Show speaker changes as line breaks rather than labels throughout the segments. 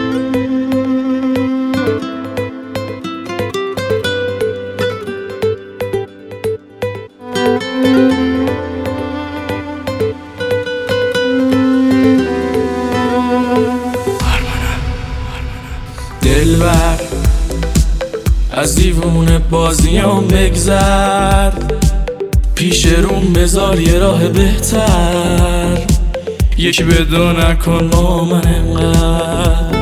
دلبر از دیوونه بازیام بگذر، پیش روم بذار یه راه بهتر. یکی بدو نکن با من انقدر،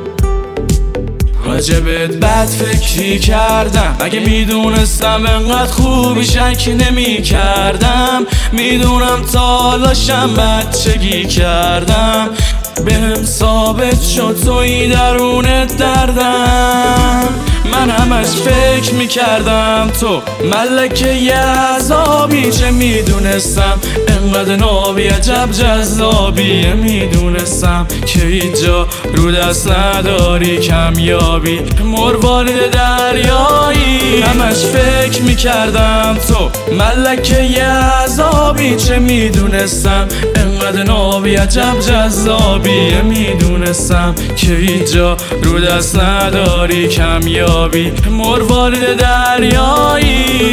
راجبت بد فکری کردم. اگه میدونستم انقدر خوبی شک نمی کردم. میدونم تالاشم بچگی کردم، بهم ثابت شد توی درونت دردم. من همش فکر میکردم تو ملکه عذابی، چه میدونستم انقدر نابی عجب جذابیه. میدونستم که هیچ جا رو دست نداری کمیابی، مروارید دریایی. همش فکر میکردم تو ملکه عذابی، چه میدونستم انقدر نابی عجب جذابیه. میدونستم که هیچ جا رو دست نداری کمیابی، مروارید دریایی.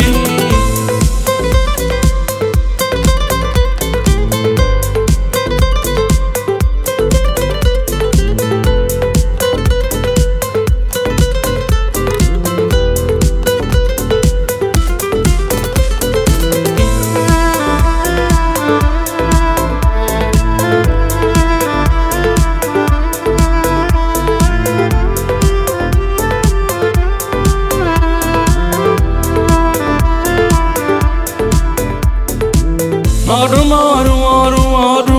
آروم آروم آروم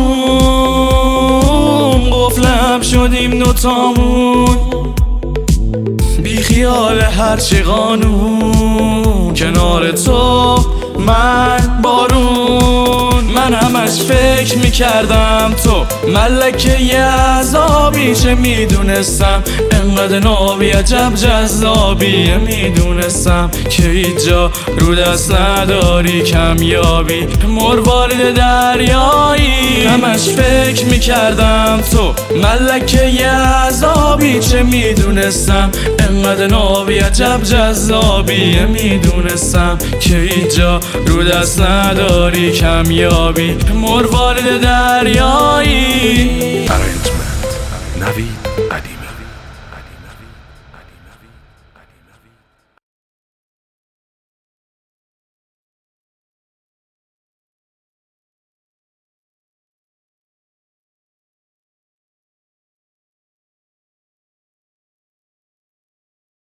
آروم قفلم شدیم دوتامون، بی خیال هرچی قانون. کنار تو من بارون. من همش فکر میکردم تو ملکه عذابی، چه میدونستم انقدر نابی عجب جذابیه. میدونستم که هیچ جا رو دست نداری کمیابی، مروارید دریایی. همش فکر میکردم تو ملکه عذابی، چه میدونستم انقدر نابی عجب جذابیه. میدونستم که هیچ جا رو دست نداری کمیابی، مروارید دریایی.